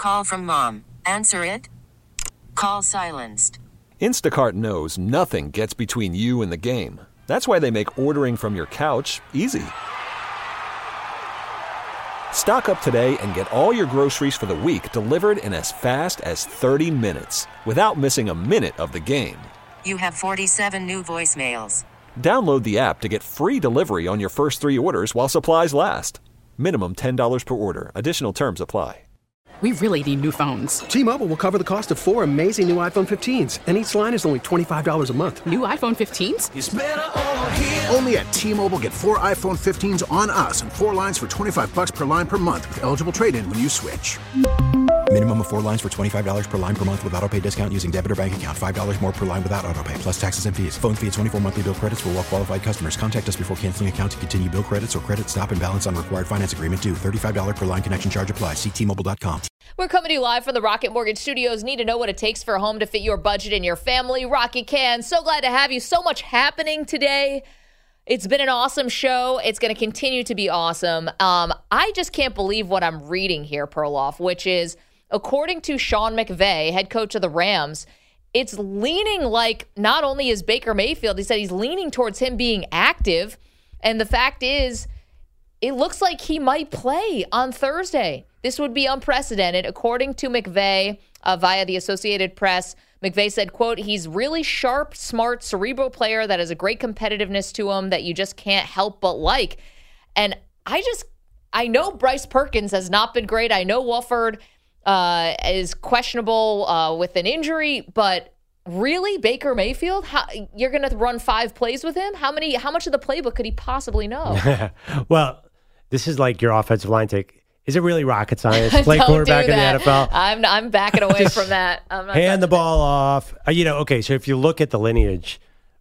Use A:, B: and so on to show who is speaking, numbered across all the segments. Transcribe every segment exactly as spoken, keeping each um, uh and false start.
A: Call from mom. Answer it. Call silenced.
B: Instacart knows nothing gets between you and the game. That's why they make ordering from your couch easy. Stock up today and get all your groceries for the week delivered in as fast as thirty minutes without missing a minute of the game.
A: You have forty-seven new voicemails.
B: Download the app to get free delivery on your first three orders while supplies last. Minimum ten dollars per order. Additional terms apply.
C: We really need new phones.
D: T-Mobile will cover the cost of four amazing new iPhone fifteens, and each line is only twenty-five dollars a month.
C: New iPhone fifteens?
E: It's better over here. Only at T-Mobile, get four iPhone fifteens on us and four lines for twenty-five bucks per line per month with eligible trade-in when you switch.
F: Minimum of four lines for twenty-five dollars per line per month with autopay discount using debit or bank account. five dollars more per line without autopay, plus taxes and fees. Phone fee at twenty-four monthly bill credits for well-qualified customers. Contact us before canceling account to continue bill credits or credit stop and balance on required finance agreement due. thirty-five dollars per line connection charge applies. See T Mobile dot com.
G: We're coming to you live from the Rocket Mortgage Studios. Need to know what it takes for a home to fit your budget and your family? Rocket can. So glad to have you. So much happening today. It's been an awesome show. It's going to continue to be awesome. Um, I just can't believe what I'm reading here, Perloff, which is, according to Sean McVay, head coach of the Rams, it's leaning like not only is Baker Mayfield, he said he's leaning towards him being active. And the fact is, it looks like he might play on Thursday. This would be unprecedented. According to McVay, uh, via the Associated Press, McVay said, quote, he's really sharp, smart, cerebral player that has a great competitiveness to him that you just can't help but like. And I just, I know Bryce Perkins has not been great. I know Wolford uh, is questionable uh, with an injury, but really, Baker Mayfield, how, you're going to run five plays with him? How many? How much of the playbook could he possibly know?
H: Well, this is like your offensive line take. Is it really rocket science? Play quarterback in the N F L?
G: I'm I'm backing away from that. I'm not
H: hand the ball off. Uh, you know, okay, so if you look at the lineage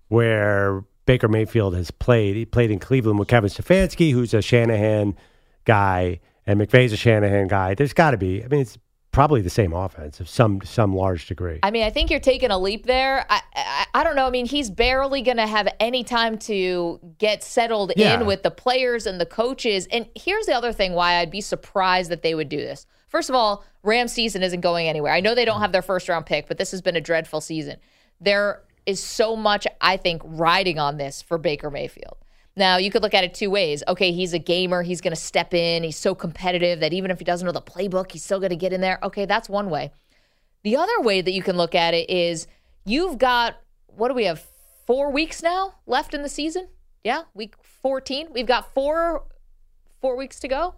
H: where Baker Mayfield has played, he played in Cleveland with Kevin Stefanski, who's a Shanahan guy, and McVay's a Shanahan guy. There's got to be. I mean, it's probably the same offense of some some large degree.
G: I mean, I think you're taking a leap there. I I, I don't know. I mean, he's barely going to have any time to get settled
H: Yeah.
G: in with the players and the coaches. And here's the other thing why I'd be surprised that they would do this. First of all, Rams season isn't going anywhere. I know they don't have their first round pick, but this has been a dreadful season. There is so much, I think, riding on this for Baker Mayfield. Now, you could look at it two ways. Okay, he's a gamer. He's going to step in. He's so competitive that even if he doesn't know the playbook, he's still going to get in there. Okay, that's one way. The other way that you can look at it is you've got, what do we have, four weeks now left in the season? Yeah, week fourteen. We've got four, four weeks to go.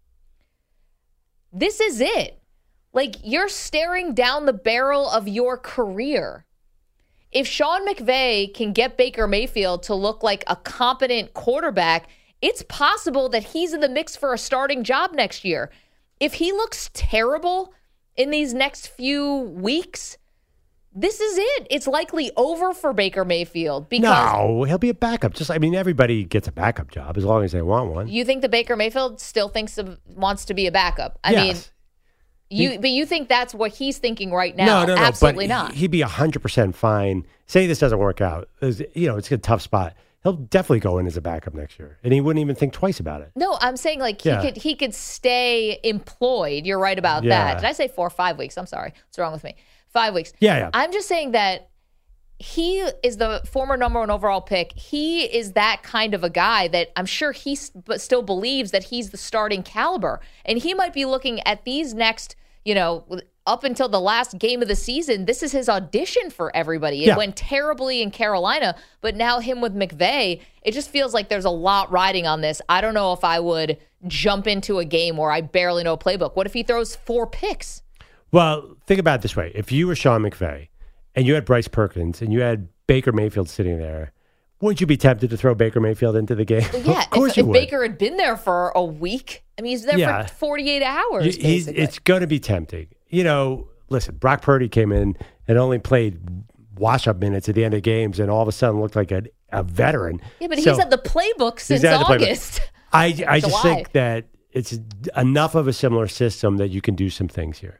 G: This is it. Like, you're staring down the barrel of your career. If Sean McVay can get Baker Mayfield to look like a competent quarterback, it's possible that he's in the mix for a starting job next year. If he looks terrible in these next few weeks, this is it. It's likely over for Baker Mayfield. Because
H: No, he'll be a backup. Just, I mean, everybody gets a backup job as long as they want one.
G: You think that Baker Mayfield still thinks of, wants to be a backup? I
H: Yes.
G: mean, you,
H: He-
G: but you think that's what he's thinking right now?
H: No, no, no.
G: Absolutely
H: but
G: not.
H: He'd be one hundred percent fine. Say this doesn't work out. It's- You know, it's a tough spot. He'll definitely go in as a backup next year. And he wouldn't even think twice about it.
G: No, I'm saying like
H: Yeah.
G: he could he could stay employed. You're right about
H: Yeah.
G: that. Did I say four or five weeks? I'm sorry. What's wrong with me? Five weeks.
H: Yeah, yeah.
G: I'm just saying that he is the former number one overall pick. He is that kind of a guy that I'm sure he s- but still believes that he's the starting caliber. And he might be looking at these next, you know, up until the last game of the season, this is his audition for everybody. It
H: Yeah.
G: went terribly in Carolina, but now him with McVay, it just feels like there's a lot riding on this. I don't know if I would jump into a game where I barely know a playbook. What if he throws four picks?
H: Well, think about it this way. If you were Sean McVay and you had Bryce Perkins and you had Baker Mayfield sitting there, wouldn't you be tempted to throw Baker Mayfield into the game?
G: Well, yeah,
H: of course
G: if,
H: you
G: if
H: would.
G: Baker had been there for a week, I mean, he's there
H: Yeah.
G: for forty-eight hours.
H: You- he's,
G: basically.
H: it's going to be tempting. You know, listen, Brock Purdy came in and only played wash-up minutes at the end of games and all of a sudden looked like a, a veteran.
G: yeah, but
H: So-
G: he's had the playbook since
H: had the playbook.
G: August.
H: I, I just
G: July.
H: think that it's enough of a similar system that you can do some things here.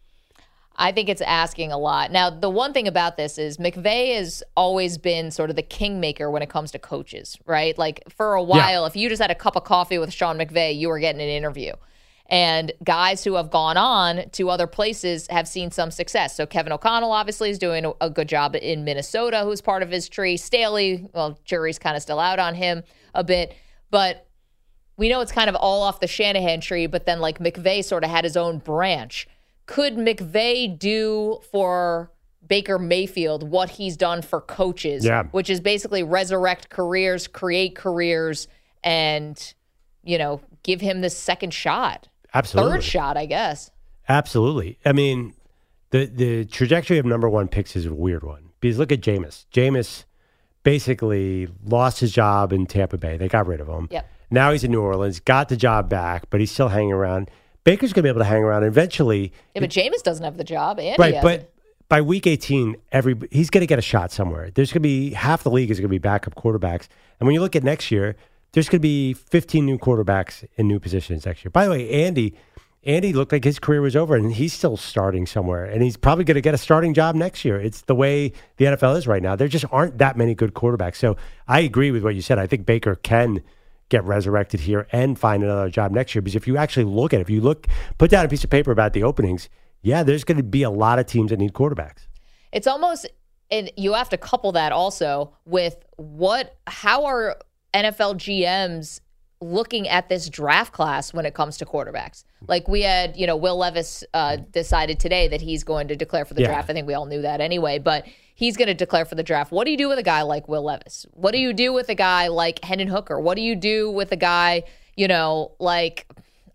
G: I think it's asking a lot. Now, the one thing about this is McVay has always been sort of the kingmaker when it comes to coaches, right? Like for a while, if you just had a cup of coffee with Sean McVay, you were getting an interview. And guys who have gone on to other places have seen some success. So Kevin O'Connell obviously is doing a good job in Minnesota, who's part of his tree. Staley, well, jury's kind of still out on him a bit. But we know it's kind of all off the Shanahan tree, but then like McVay sort of had his own branch. Could McVay do for Baker Mayfield what he's done for coaches,
H: yeah.
G: which is basically resurrect careers, create careers, and, you know, give him this second shot?
H: Absolutely.
G: Third shot, I guess.
H: Absolutely. I mean, the the trajectory of number one picks is a weird one. Because look at Jameis. Jameis basically lost his job in Tampa Bay. They got rid of him.
G: Yep.
H: Now he's in New Orleans, got the job back, but he's still hanging around. Baker's going to be able to hang around eventually.
G: Yeah, but Jameis doesn't have the job. Andy
H: right,
G: has
H: but
G: it.
H: by week eighteen, every he's going to get a shot somewhere. There's going to be half the league is going to be backup quarterbacks. And when you look at next year, there's going to be fifteen new quarterbacks in new positions next year. By the way, Andy, Andy looked like his career was over, and he's still starting somewhere. And he's probably going to get a starting job next year. It's the way the N F L is right now. There just aren't that many good quarterbacks. So I agree with what you said. I think Baker can get resurrected here and find another job next year. Because if you actually look at it, if you look, put down a piece of paper about the openings, yeah, there's going to be a lot of teams that need quarterbacks.
G: It's almost, and you have to couple that also with what, how are N F L G Ms looking at this draft class when it comes to quarterbacks? Like we had, you know, Will Levis uh, decided today that he's going to declare for the
H: Yeah.
G: draft. I think we all knew that anyway, but he's going to declare for the draft. What do you do with a guy like Will Levis? What do you do with a guy like Hendon Hooker? What do you do with a guy, you know, like,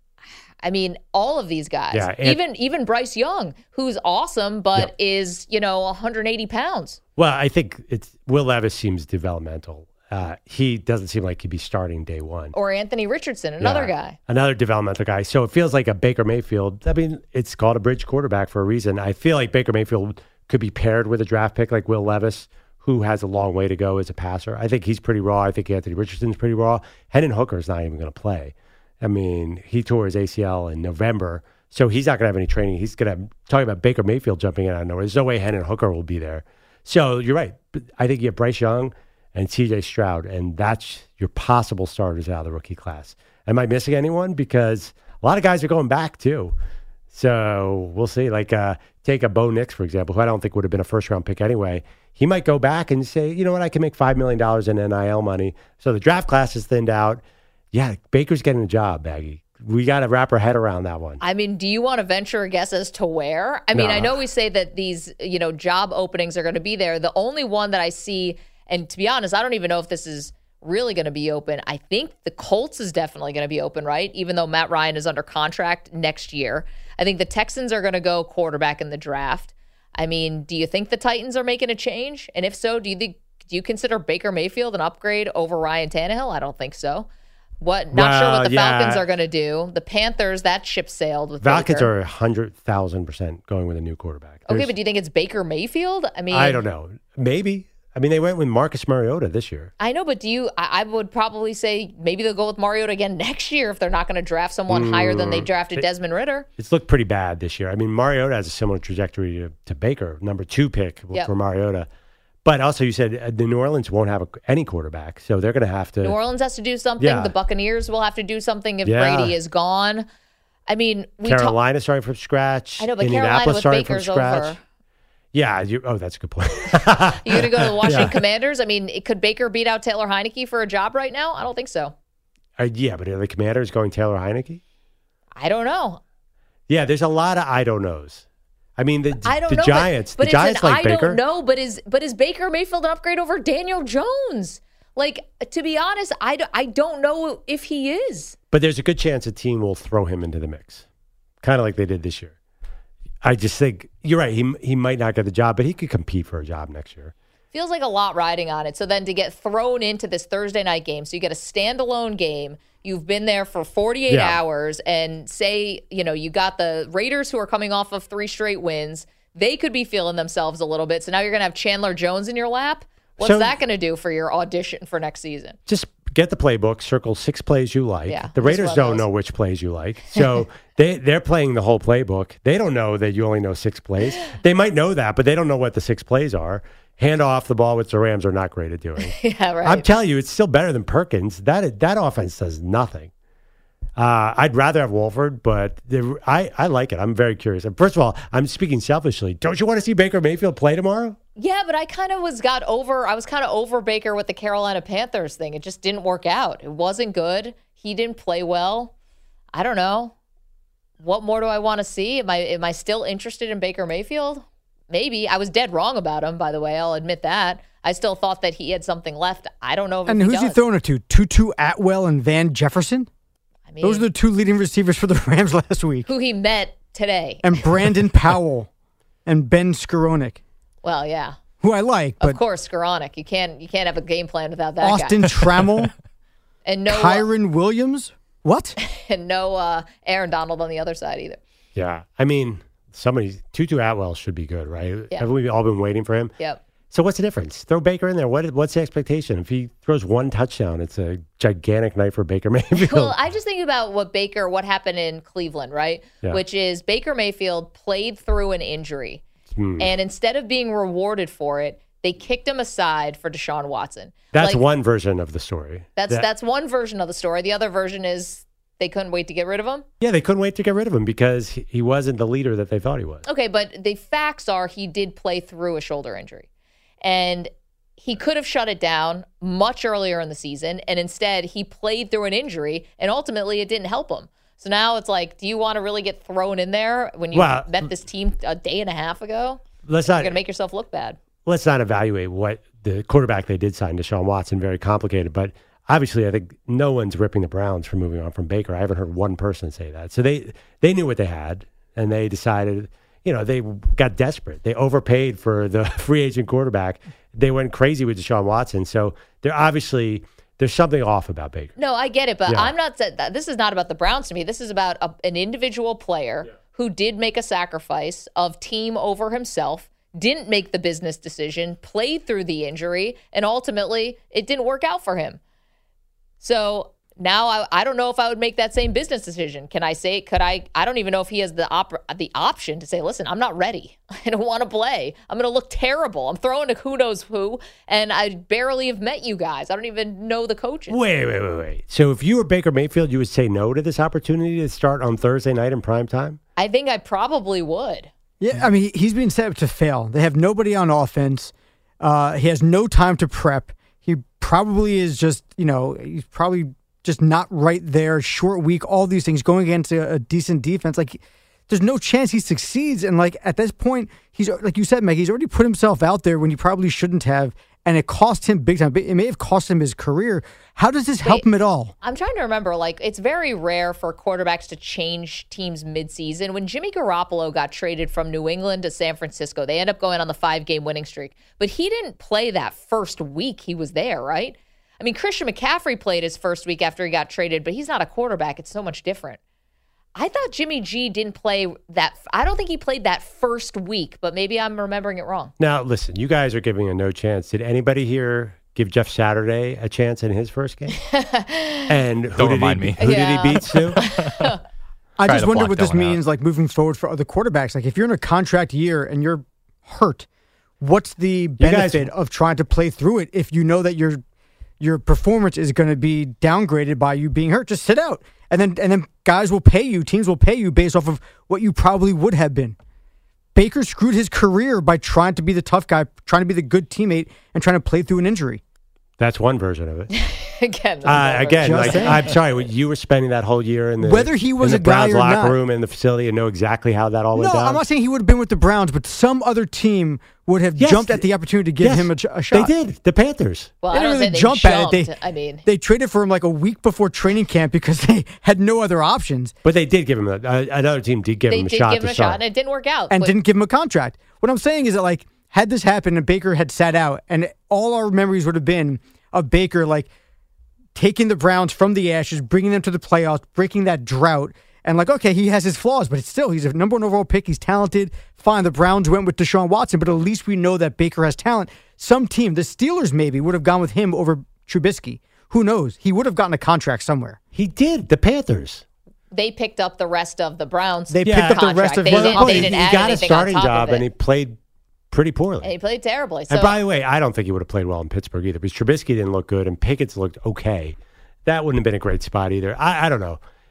G: I mean, all of these guys,
H: Yeah, and-
G: even even Bryce Young, who's awesome, but
H: Yeah.
G: is, you know, one hundred eighty pounds.
H: Well, I think it's Will Levis seems developmental. Uh, he doesn't seem like he'd be starting day one.
G: Or Anthony Richardson, another
H: Yeah,
G: guy.
H: Another developmental guy. So it feels like a Baker Mayfield. I mean, it's called a bridge quarterback for a reason. I feel like Baker Mayfield could be paired with a draft pick like Will Levis, who has a long way to go as a passer. I think he's pretty raw. I think Anthony Richardson's pretty raw. Hendon Hooker's not even going to play. I mean, he tore his A C L in November, so he's not going to have any training. He's going to, talking about Baker Mayfield jumping in out of nowhere. There's no way Hendon Hooker will be there. So you're right. I think you have Bryce Young and C J Stroud, and that's your possible starters out of the rookie class. Am I missing anyone? Because a lot of guys are going back too. So we'll see. Like uh, take a Bo Nix, for example, who I don't think would have been a first-round pick anyway. He might go back and say, you know what, I can make five million dollars in N I L money. So the draft class is thinned out. Yeah, Baker's getting a job, Maggie. We got to wrap our head around that one.
G: I mean, do you want to venture a guess as to where? I mean,
H: No.
G: I know we say that these, you know, job openings are going to be there. The only one that I see, and to be honest, I don't even know if this is really going to be open. I think the Colts is definitely going to be open, right? Even though Matt Ryan is under contract next year. I think the Texans are going to go quarterback in the draft. I mean, do you think the Titans are making a change? And if so, do you think, do you consider Baker Mayfield an upgrade over Ryan Tannehill? I don't think so. What? Not sure
H: Well,
G: what the
H: yeah.
G: Falcons are going to do. The Panthers, that ship sailed with
H: Falcons
G: Baker.
H: are one hundred thousand percent going with a new quarterback.
G: Okay,
H: There's-
G: but do you think it's Baker Mayfield? I mean,
H: I don't know. Maybe. I mean, they went with Marcus Mariota this year.
G: I know, but do you? I, I would probably say maybe they'll go with Mariota again next year if they're not going to draft someone higher than
H: Mm.
G: they drafted Desmond Ridder.
H: It's looked pretty bad this year. I mean, Mariota has a similar trajectory to, to Baker, number two pick
G: Yep.
H: for Mariota. But also, you said uh, the New Orleans won't have a, any quarterback, so they're going to have to.
G: New Orleans has to do something.
H: Yeah.
G: The Buccaneers will have to do something if
H: Yeah.
G: Brady is gone. I mean, we talk,
H: Carolina starting from scratch.
G: I know, but Carolina
H: Indianapolis
G: with
H: starting
G: Baker's
H: from scratch.
G: over.
H: Yeah. You, oh, that's a good point.
G: You going to go to the Washington
H: Yeah.
G: Commanders? I mean, it- could Baker beat out Taylor Heineke for a job right now? I don't think so.
H: Uh, yeah, but are the Commanders going Taylor Heineke?
G: I don't know.
H: Yeah, there's a lot of I don't knows. I mean, the,
G: I don't
H: the
G: know.
H: Giants,
G: but, but
H: the Giants
G: it's an
H: like
G: I
H: Baker.
G: don't know. But is but is Baker Mayfield an upgrade over Daniel Jones? Like, to be honest, I, d- I don't know if he is.
H: But there's a good chance a team will throw him into the mix, kind of like they did this year. I just think you're right. He he might not get the job, but he could compete for a job next year.
G: Feels like a lot riding on it. So then to get thrown into this Thursday night game, so you get a standalone game. You've been there for forty-eight
H: Yeah.
G: hours, and say, you know, you got the Raiders who are coming off of three straight wins. They could be feeling themselves a little bit. So now you're going to have Chandler Jones in your lap. What's
H: So-
G: that going to do for your audition for next season?
H: Just get the playbook, circle six plays you like.
G: Yeah,
H: the
G: just
H: Raiders
G: run
H: don't
G: those.
H: know which plays you like. So they, they're playing the whole playbook. They don't know that you only know six plays. They might know that, but they don't know what the six plays are. Hand off the ball, which the Rams are not great at doing.
G: Yeah, right.
H: I'm telling you, it's still better than Perkins. That that offense does nothing. Uh, I'd rather have Wolford, but the, I, I like it. I'm very curious. And first of all, I'm speaking selfishly. Don't you want to see Baker Mayfield play tomorrow?
G: Yeah, but I kind of was got over. I was kind of over Baker with the Carolina Panthers thing. It just didn't work out. It wasn't good. He didn't play well. I don't know. What more do I want to see? Am I am I still interested in Baker Mayfield? Maybe. I was dead wrong about him, by the way. I'll admit that. I still thought that he had something left. I don't know if
I: And
G: he
I: who's
G: does.
I: he throwing it to? Tutu Atwell and Van Jefferson?
G: I mean,
I: Those are the two leading receivers for the Rams last week.
G: who he met today.
I: And Brandon Powell and Ben Skowronek,
G: Well, yeah.
I: who I like, but
G: Of course, Skowronek. You can't you can't have a game plan without that
I: Austin
G: guy.
I: Trammell,
G: And no
I: Kyron Williams. What?
G: and no uh, Aaron Donald on the other side either.
H: Yeah. I mean, somebody, Tutu Atwell should be good, right?
G: Yeah.
H: Haven't we all been waiting for him?
G: Yep.
H: So what's the difference? Throw Baker in there. What What's the expectation? If he throws one touchdown, it's a gigantic night for Baker Mayfield.
G: Well, I just think about what Baker, what happened in Cleveland, right?
H: Yeah.
G: Which is Baker Mayfield played through an injury.
H: Hmm.
G: And instead of being rewarded for it, they kicked him aside for Deshaun Watson.
H: That's
G: Like,
H: one version of the story.
G: That's
H: That-
G: that's one version of the story. The other version is they couldn't wait to get rid of him.
H: Yeah, they couldn't wait to get rid of him because he he wasn't the leader that they thought he was.
G: Okay, but the facts are he did play through a shoulder injury. And he could have shut it down much earlier in the season, and instead he played through an injury, and ultimately it didn't help him. So now it's like, do you want to really get thrown in there when you
H: Well,
G: met this team a day and a half ago?
H: Let's
G: You're
H: not
G: going to make yourself look bad.
H: let's not evaluate what the quarterback they did sign, Deshaun Watson, very complicated. But obviously, I think no one's ripping the Browns for moving on from Baker. I haven't heard one person say that. So they they knew what they had, and they decided, you know, they got desperate. They overpaid for the free agent quarterback. They went crazy with Deshaun Watson. So they're obviously, there's something off about Baker.
G: No, I get it, but
H: Yeah.
G: I'm not. This is not about the Browns to me. This is about a, an individual player who did make a sacrifice of team over himself, didn't make the business decision, played through the injury, and ultimately it didn't work out for him. So now I, I don't know if I would make that same business decision. Can I say, could I, I don't even know if he has the op, the option to say, listen, I'm not ready. I don't want to play. I'm going to look terrible. I'm throwing to who knows who, and I barely have met you guys. I don't even know the coaches.
H: Wait, wait, wait, wait. So if you were Baker Mayfield, you would say no to this opportunity to start on Thursday night in prime time?
G: I think I probably would.
I: Yeah, I mean, he's being set up to fail. They have nobody on offense. Uh, he has no time to prep. He probably is just, you know, he's probably just not right there, short week, all these things, going against a, a decent defense. Like, there's no chance he succeeds. And, like, at this point, he's, like you said, Meg, he's already put himself out there when he probably shouldn't have. And it cost him big time. It may have cost him his career. How does this help
G: Wait,
I: him at all?
G: I'm trying to remember, like, it's very rare for quarterbacks to change teams midseason. When Jimmy Garoppolo got traded from New England to San Francisco, they end up going on the five-game winning streak. But he didn't play that first week he was there, right? I mean, Christian McCaffrey played his first week after he got traded, but he's not a quarterback. It's so much different. I thought Jimmy G didn't play that. I don't think he played that first week, but maybe I'm remembering it wrong. Now,
H: listen, you guys are giving a no chance. Did anybody here give Jeff Saturday a chance in his first game? And who
J: Don't
H: did
J: remind
H: he,
J: me.
H: Who
G: Yeah.
H: did he beat, Sue?
I: I
J: Try
I: just
J: to
I: wonder
J: block
I: what
J: that
I: this
J: one out.
I: means, like moving forward for other quarterbacks. Like if you're in a contract year and you're hurt, what's the
H: guys-
I: benefit of trying to play through it if you know that your your performance is going to be downgraded by you being hurt? Just sit out, and then and then guys will pay you, teams will pay you based off of what you probably would have been. Baker screwed his career by trying to be the tough guy, trying to be the good teammate, and trying to play through an injury.
H: That's one version of it.
G: Again,
H: Uh, again,
I: Just
H: like,
I: saying.
H: I'm sorry, you were spending that whole year in the
I: Whether he was
H: in the
I: a guy
H: Browns
I: or
H: locker
I: not.
H: room in the facility and know exactly how that all
I: No,
H: went down.
I: I'm not saying he would have been with the Browns, but some other team would have
H: Yes,
I: jumped at the opportunity to give
H: yes,
I: him a, ch- a shot.
H: They did. The Panthers.
G: well,
I: They
G: I
I: didn't
G: don't
I: really
G: think they
I: jump
G: jumped.
I: at it. They,
G: I mean,
I: they traded for him like a week before training camp because they had no other options
H: But they did give him a, uh, another team did give
G: they
H: him a
G: did
H: shot
G: give him
H: to
G: a shot,
H: start.
G: and it didn't work out.
I: and
G: But-
I: didn't give him a contract. What I'm saying is that, like, had this happened and Baker had sat out, and all our memories would have been of Baker, like, taking the Browns from the ashes, bringing them to the playoffs, breaking that drought, and like, okay, he has his flaws, but it's still, he's a number one overall pick. He's talented. Fine, the Browns went with Deshaun Watson, but at least we know that Baker has talent. Some team, the Steelers maybe, would have gone with him over Trubisky. Who knows? He would have gotten a contract somewhere.
H: He did. The Panthers.
G: they picked up the rest of the Browns.
I: They
H: Yeah.
I: picked up the rest
G: contract.
I: of
G: They
I: his
G: didn't- they
H: he,
G: didn't
H: he
G: add
H: got a
G: anything on
H: starting
G: top of
H: job
G: it.
H: and he played pretty poorly.
G: And he played terribly. So
H: and by the way, I don't think he would have played well in Pittsburgh either because Trubisky didn't look good and Pickett's looked okay. That wouldn't have been a great spot either. I, I don't know.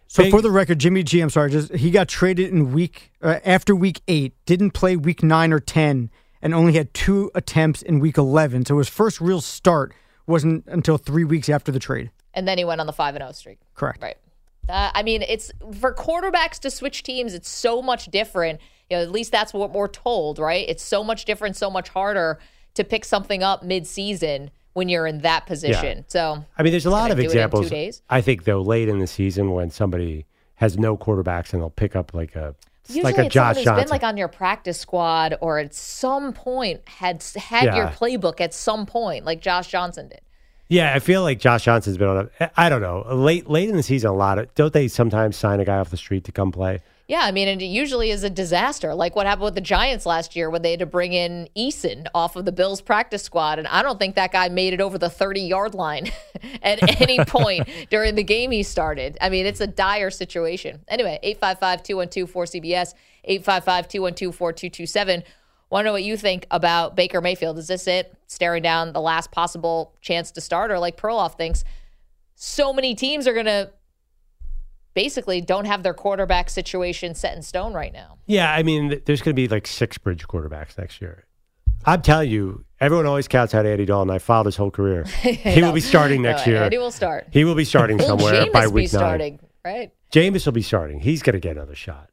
I: So
H: Big-
I: for the record, Jimmy G, I'm sorry, just he got traded in week uh, after week eight, didn't play week nine or ten, and only had two attempts in week eleven. So his first real start wasn't until three weeks after the trade.
G: And then he went on the five and oh streak.
I: Correct.
G: Right. Uh, I mean, it's for quarterbacks to switch teams, it's so much different. You know, at least that's what we're told, right? It's so much different, so much harder to pick something up mid-season when you're in that position.
H: Yeah.
G: So,
H: I mean, there's a lot of
G: do it in
H: examples.
G: two days?
H: I think, though, late in the season when somebody has no quarterbacks and they'll pick up like a
G: usually
H: like a
G: it's
H: Josh
G: someone who's
H: Johnson.
G: been like on your practice squad or at some point had had
H: Yeah.
G: your playbook at some point, like Josh Johnson did.
H: Yeah, I feel like Josh Johnson's been on a, I don't know, late late in the season a lot of, don't they sometimes sign a guy off the street to come play?
G: Yeah, I mean, and it usually is a disaster, like what happened with the Giants last year when they had to bring in Eason off of the Bills practice squad, and I don't think that guy made it over the thirty-yard line at any point during the game he started. I mean, it's a dire situation. Anyway, eight five five, two one two, four C B S, eight five five, two one two, four two two seven. Want to know what you think about Baker Mayfield? Is this it? Staring down the last possible chance to start? Or like Perloff thinks, so many teams are going to basically don't have their quarterback situation set in stone right now.
H: Yeah, I mean, th- there's going to be like six bridge quarterbacks next year. I'm telling you, everyone always counts out Andy Dalton. I followed his whole career. He
G: No.
H: will be starting next
G: No,
H: year.
G: Andy will start.
H: He will be starting
G: Will
H: somewhere
G: Jameis
H: by
G: be
H: week nine.
G: starting, right?
H: Jameis will be starting. He's going to get another shot.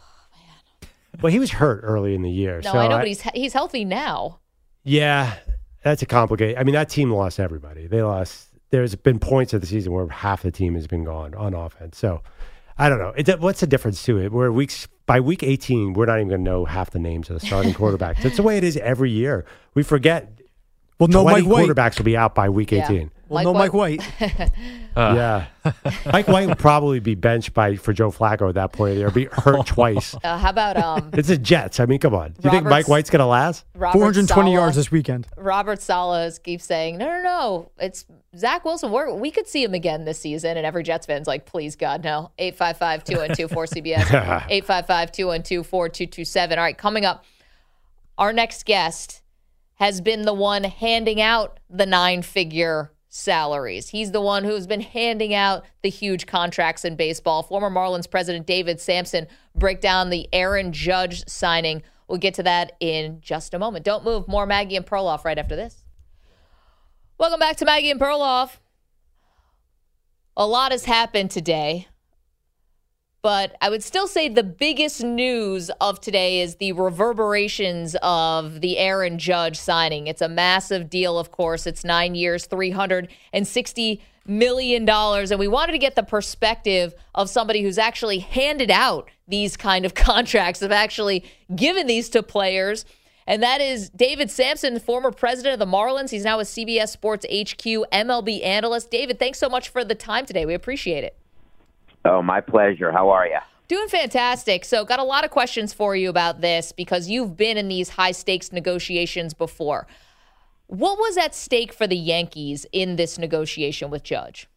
H: Well, he was hurt early in the year.
G: No,
H: so
G: I know, but he's he's healthy now.
H: Yeah, that's a complicated. I mean, that team lost everybody. They lost. There's been points of the season where half the team has been gone on offense. So I don't know. It, what's the difference to it? We're weeks by week eighteen, we're not even going to know half the names of the starting quarterbacks. That's the way it is every year. We forget.
I: Well, no
H: twenty
I: Mike White.
H: quarterbacks will be out by week
G: Yeah.
H: eighteen.
I: Well, no Mike White.
H: yeah, Mike White will probably be benched by for Joe Flacco at that point of the year. Be hurt twice.
G: Uh, how about um,
H: It's the Jets. I mean, come on. Do you think
G: Roberts-
H: Mike White's going to last?
G: Robert
I: four hundred twenty
G: Saleh?
I: yards this weekend.
G: Robert Saleh keeps saying, no, no, no, it's Zach Wilson. We're, we could see him again this season. And every Jets fan's like, please, God, no. eight five five, two one two, four C B S, eight five five, two one two, four two two seven. All right, coming up, our next guest has been the one handing out the nine-figure salaries. He's the one who's been handing out the huge contracts in baseball. Former Marlins president David Samson break down the Aaron Judge signing. We'll get to that in just a moment. Don't move. More Maggie and Perloff right after this. Welcome back to Maggie and Perloff. A lot has happened today, but I would still say the biggest news of today is the reverberations of the Aaron Judge signing. It's a massive deal, of course. It's nine years, three hundred sixty million dollars. And we wanted to get the perspective of somebody who's actually handed out these kind of contracts, have actually given these to players. And that is David Samson, former president of the Marlins. He's now a C B S Sports H Q M L B analyst. David, thanks so much for the time today. We appreciate it.
J: Oh, my pleasure. How are you?
G: Doing fantastic. So got a lot of questions for you about this because you've been in these high-stakes negotiations before. What was at stake for the Yankees in this negotiation with Judge?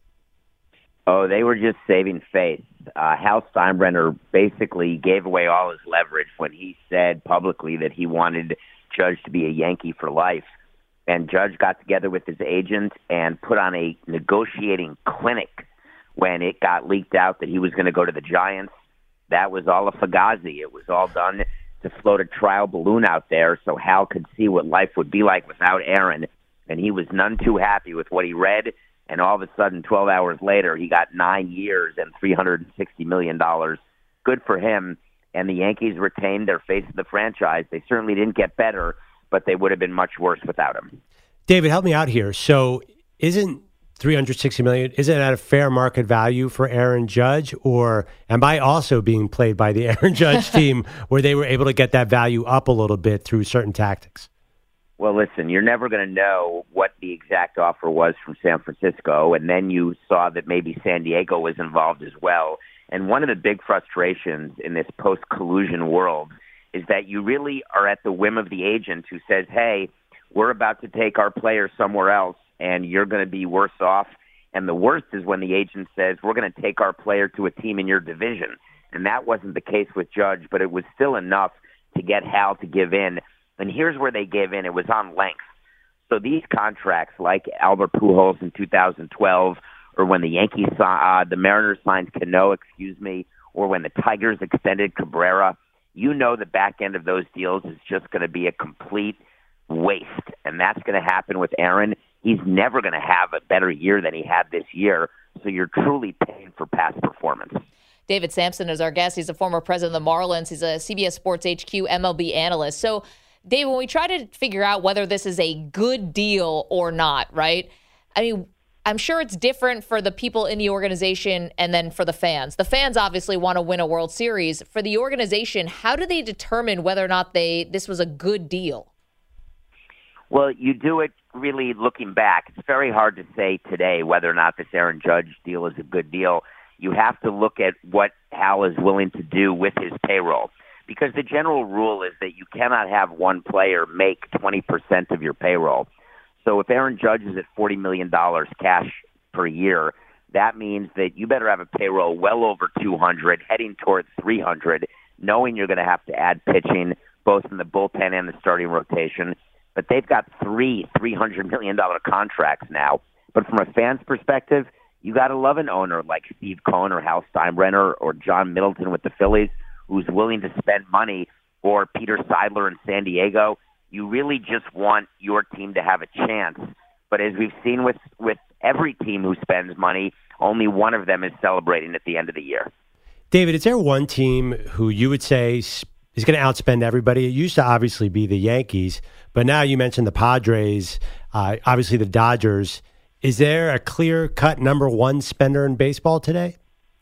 J: Oh, they were just saving face. Uh, Hal Steinbrenner basically gave away all his leverage when he said publicly that he wanted Judge to be a Yankee for life. And Judge got together with his agent and put on a negotiating clinic when it got leaked out that he was going to go to the Giants. That was all a fugazi. It was all done to float a trial balloon out there so Hal could see what life would be like without Aaron. And he was none too happy with what he read. And all of a sudden, twelve hours later, he got nine years and three hundred sixty million dollars. Good for him. And the Yankees retained their face of the franchise. They certainly didn't get better, but they would have been much worse without him.
H: David, help me out here. So isn't three hundred sixty million dollars, is it at a fair market value for Aaron Judge? Or am I also being played by the Aaron Judge team where they were able to get that value up a little bit through certain tactics?
J: Well, listen, you're never going to know what the exact offer was from San Francisco, and then you saw that maybe San Diego was involved as well. And one of the big frustrations in this post-collusion world is that you really are at the whim of the agent who says, hey, we're about to take our player somewhere else, and you're going to be worse off. And the worst is when the agent says, we're going to take our player to a team in your division. And that wasn't the case with Judge, but it was still enough to get Hal to give in. And here's where they gave in. It was on length. So these contracts, like Albert Pujols in two thousand twelve or when the Yankees, uh, the Mariners signed Cano, excuse me, or when the Tigers extended Cabrera, you know the back end of those deals is just going to be a complete waste. And that's going to happen with Aaron. He's never going to have a better year than he had this year. So you're truly paying for past performance.
G: David Sampson is our guest. He's a former president of the Marlins. He's a C B S Sports H Q M L B analyst. So, Dave, when we try to figure out whether this is a good deal or not, right? I mean, I'm sure it's different for the people in the organization and then for the fans. The fans obviously want to win a World Series. For the organization, how do they determine whether or not they this was a good deal?
J: Well, you do it really looking back. It's very hard to say today whether or not this Aaron Judge deal is a good deal. You have to look at what Hal is willing to do with his payroll. Because the general rule is that you cannot have one player make twenty percent of your payroll. So if Aaron Judge is at forty million dollars cash per year, that means that you better have a payroll well over two hundred, heading towards three hundred, knowing you're going to have to add pitching, both in the bullpen and the starting rotation. But they've got three three hundred million dollars contracts now. But from a fan's perspective, you got to love an owner like Steve Cohen or Hal Steinbrenner or John Middleton with the Phillies, who's willing to spend money, or Peter Seidler in San Diego. You really just want your team to have a chance. But as we've seen with, with every team who spends money, only one of them is celebrating at the end of the year.
H: David, is there one team who you would say is going to outspend everybody? It used to obviously be the Yankees, but now you mentioned the Padres, uh, obviously the Dodgers. Is there a clear-cut number one spender in baseball today?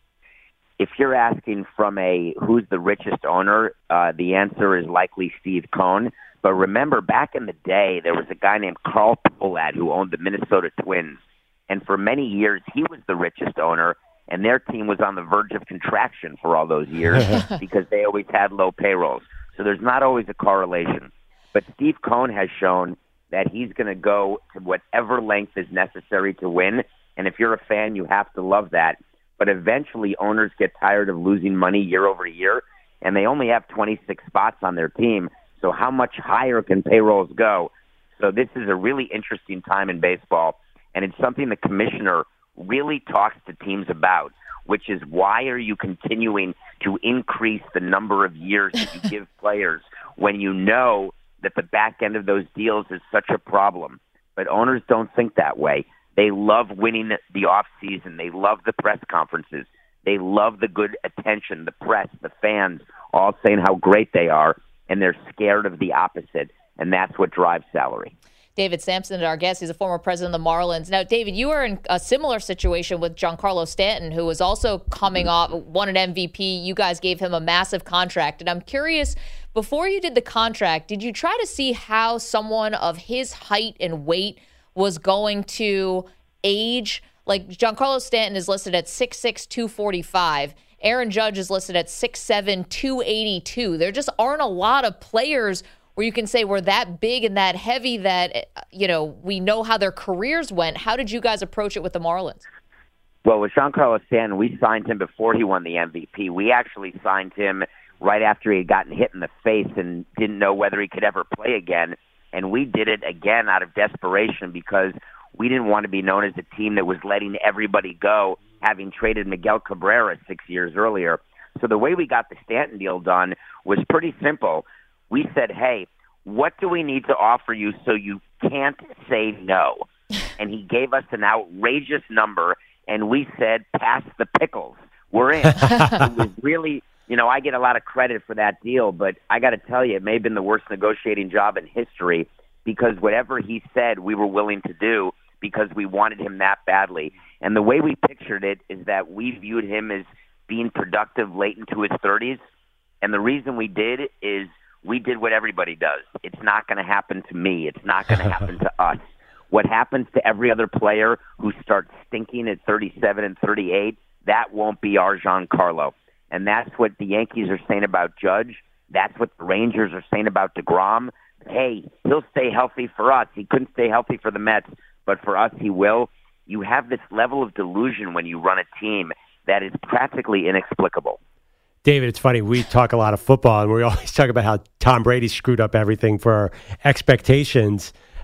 J: If you're asking from a who's the richest owner, uh, the answer is likely Steve Cohen. But remember, back in the day, there was a guy named Carl Pohlad who owned the Minnesota Twins. And for many years, he was the richest owner, and their team was on the verge of contraction for all those years because they always had low payrolls. So there's not always a correlation. But Steve Cohen has shown that he's going to go to whatever length is necessary to win. And if you're a fan, you have to love that. But eventually, owners get tired of losing money year over year, and they only have twenty-six spots on their team. So how much higher can payrolls go? So this is a really interesting time in baseball, and it's something the commissioner really talks to teams about, which is why are you continuing to increase the number of years that you give players when you know that the back end of those deals is such a problem? But owners don't think that way. They love winning the offseason. They love the press conferences. They love the good attention, the press, the fans, all saying how great they are, and they're scared of the opposite, and that's what drives salary.
G: David Sampson, our guest, he's a former president of the Marlins. Now, David, you were in a similar situation with Giancarlo Stanton, who was also coming off, won an M V P. You guys gave him a massive contract. And I'm curious, before you did the contract, did you try to see how someone of his height and weight was going to age? Like, Giancarlo Stanton is listed at six six, two forty-five. Aaron Judge is listed at six seven, two eighty-two. There just aren't a lot of players where you can say we're that big and that heavy that, you know, we know how their careers went. How did you guys approach it with the Marlins?
J: Well, with Giancarlo Stanton, we signed him before he won the M V P. We actually signed him right after he had gotten hit in the face and didn't know whether he could ever play again. And we did it again out of desperation because we didn't want to be known as a team that was letting everybody go, having traded Miguel Cabrera six years earlier. So the way we got the Stanton deal done was pretty simple. We said, hey, what do we need to offer you so you can't say no? And he gave us an outrageous number, and we said, pass the pickles. We're in. It was really, you know, I get a lot of credit for that deal, but I got to tell you, it may have been the worst negotiating job in history because whatever he said, we were willing to do because we wanted him that badly. And the way we pictured it is that we viewed him as being productive late into his thirties. And the reason we did is we did what everybody does. It's not going to happen to me. It's not going to happen to us. What happens to every other player who starts stinking at thirty-seven and thirty-eight, that won't be our Giancarlo. And that's what the Yankees are saying about Judge. That's what the Rangers are saying about DeGrom. Hey, he'll stay healthy for us. He couldn't stay healthy for the Mets, but for us he will. You have this level of delusion when you run a team that is practically inexplicable.
H: David, it's funny. We talk a lot of football, and we always talk about how Tom Brady screwed up everything for our expectations.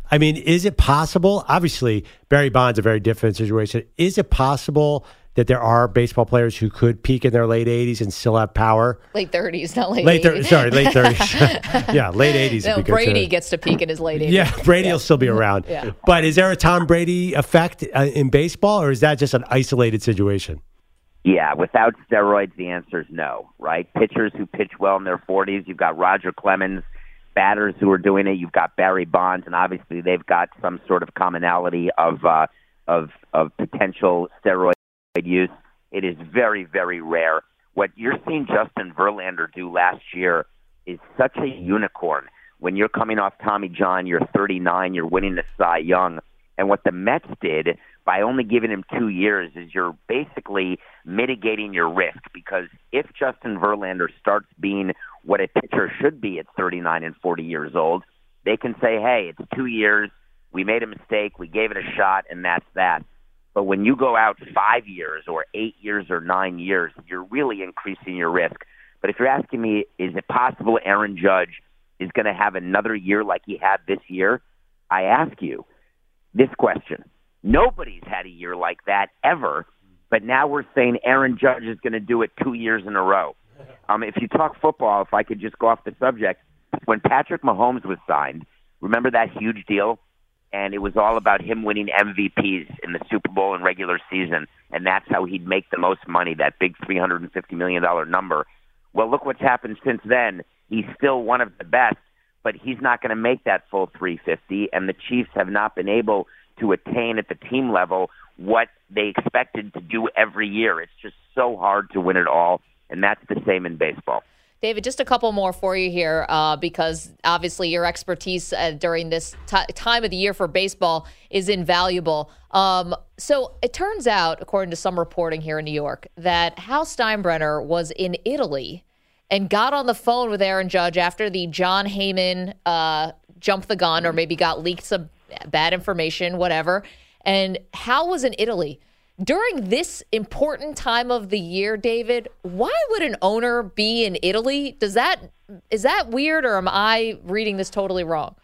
H: I mean, is it possible? Obviously, Barry Bonds a very different situation. Is it possible that there are baseball players who could peak in their late eighties and still have power?
G: Late thirties, not late,
H: late
G: eighties.
H: Thir- sorry, late thirties. Yeah, late eighties.
G: No, Brady gets to peak in his late eighties.
H: Yeah, Brady will still be around.
G: Yeah.
H: But is there a Tom Brady effect uh, in baseball, or is that just an isolated situation?
J: Yeah, without steroids, the answer is no, right? Pitchers who pitch well in their forties, you've got Roger Clemens. Batters who are doing it, you've got Barry Bonds, and obviously they've got some sort of commonality of uh, of of potential steroid use. It is very, very rare. What you're seeing Justin Verlander do last year is such a unicorn. When you're coming off Tommy John, you're thirty-nine, you're winning the Cy Young. And what the Mets did by only giving him two years is you're basically mitigating your risk, because if Justin Verlander starts being what a pitcher should be at thirty-nine and forty years old, they can say, hey, it's two years, we made a mistake, we gave it a shot, and that's that. But when you go out five years or eight years or nine years, you're really increasing your risk. But if you're asking me, is it possible Aaron Judge is going to have another year like he had this year? I ask you this question. Nobody's had a year like that ever, but now we're saying Aaron Judge is going to do it two years in a row. Um, if you talk football, if I could just go off the subject, when Patrick Mahomes was signed, remember that huge deal? And it was all about him winning M V Ps in the Super Bowl and regular season, and that's how he'd make the most money, that big three hundred fifty million dollars number. Well, look what's happened since then. He's still one of the best, but he's not going to make that full three hundred fifty, and the Chiefs have not been able to attain at the team level what they expected to do every year. It's just so hard to win it all, and that's the same in baseball.
G: David, just a couple more for you here, uh, because obviously your expertise uh, during this t- time of the year for baseball is invaluable. Um, so it turns out, according to some reporting here in New York, that Hal Steinbrenner was in Italy and got on the phone with Aaron Judge after the John Heyman uh, jumped the gun, or maybe got leaked some bad information, whatever. And Hal was in Italy. During this important time of the year, David, why would an owner be in Italy? Does that is that weird, or am I reading this totally wrong?